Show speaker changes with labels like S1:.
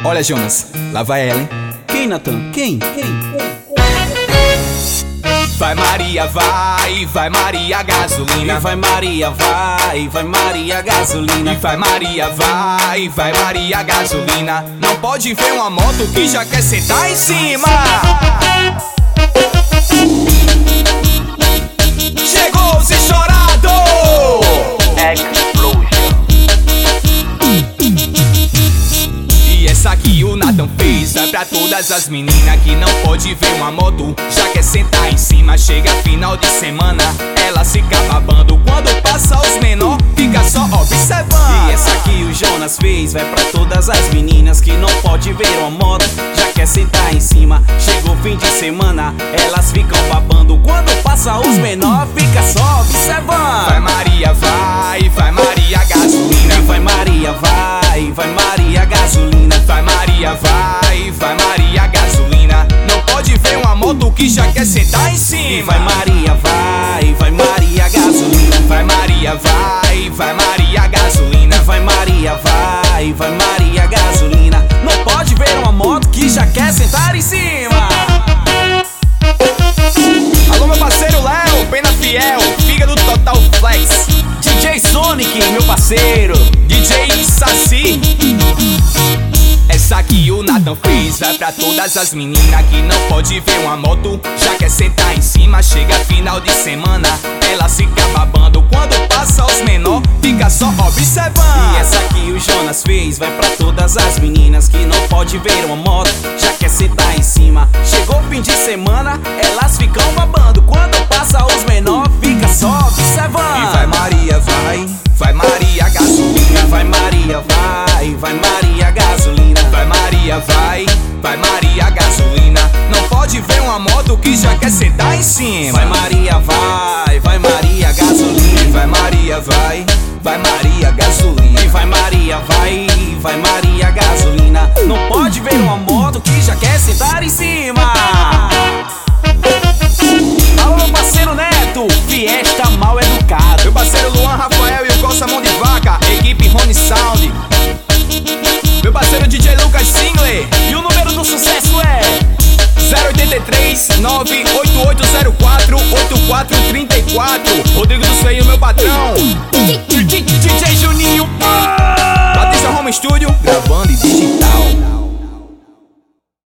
S1: Olha, Jonas, lá vai ela, hein?
S2: Quem, Natan? Quem?
S1: Vai Maria, vai Maria gasolina.
S2: E vai Maria, vai Maria gasolina.
S1: E vai Maria, vai Maria gasolina. Não pode ver uma moto que já quer sentar em cima. Chegou os estourados! E essa aqui o Nathan fez é pra todas as meninas que não pode ver uma moto, já quer sentar em cima. Chega final de semana, ela fica babando. Quando passa os menor, fica só observando.
S2: E essa aqui o Jonas fez vai pra todas as meninas que não pode ver uma moto, já quer sentar em cima. Chegou fim de semana, elas ficam babando. Quando passa os menor, fica só observando.
S1: Vai Maria, vai Maria gasolina.
S2: E vai Maria, vai Maria gasolina.
S1: Vai Maria, vai Maria gasolina. Não pode ver uma moto que já quer sentar em cima.
S2: E vai Maria, vai Maria gasolina.
S1: Vai Maria, vai Maria gasolina.
S2: Vai Maria, vai Maria gasolina. Não pode ver uma moto que já quer sentar em cima.
S1: Alô, meu parceiro Léo, Pena Fiel, Fígado Total Flex,
S2: DJ Sonic, meu parceiro,
S1: DJ Saci. Essa aqui o Nathan fez vai pra todas as meninas que não pode ver uma moto, já quer sentar em cima. Chega final de semana, ela fica babando. Quando passa os menor, fica só observando.
S2: E essa aqui o Jonas fez vai pra todas as meninas que não pode ver uma moto, já quer sentar em cima. Chegou fim de semana, elas ficam babando. Quando passa os menor, fica só observando.
S1: E vai Maria, vai Maria gasolina.
S2: Vai Maria, vai Maria gasolina.
S1: Vai Maria, vai Maria gasolina. Não pode ver uma moto que já quer sentar em cima.
S2: Vai Maria, vai Maria gasolina.
S1: E vai Maria, vai Maria gasolina.
S2: E vai Maria, vai Maria gasolina. Não pode ver uma moto que já quer sentar em cima. Alô, meu parceiro Neto, Fiesta mal educado.
S1: Meu parceiro Luan Rafael e o Costa Mão de Vaca, equipe Rony Sound. Meu parceiro DJ Lucas Singler.
S2: E o número do sucesso é
S1: 083 98804 8434. Rodrigo do Feio, meu patrão.
S2: DJ Juninho.
S1: Batista Home Studio, gravando e digital.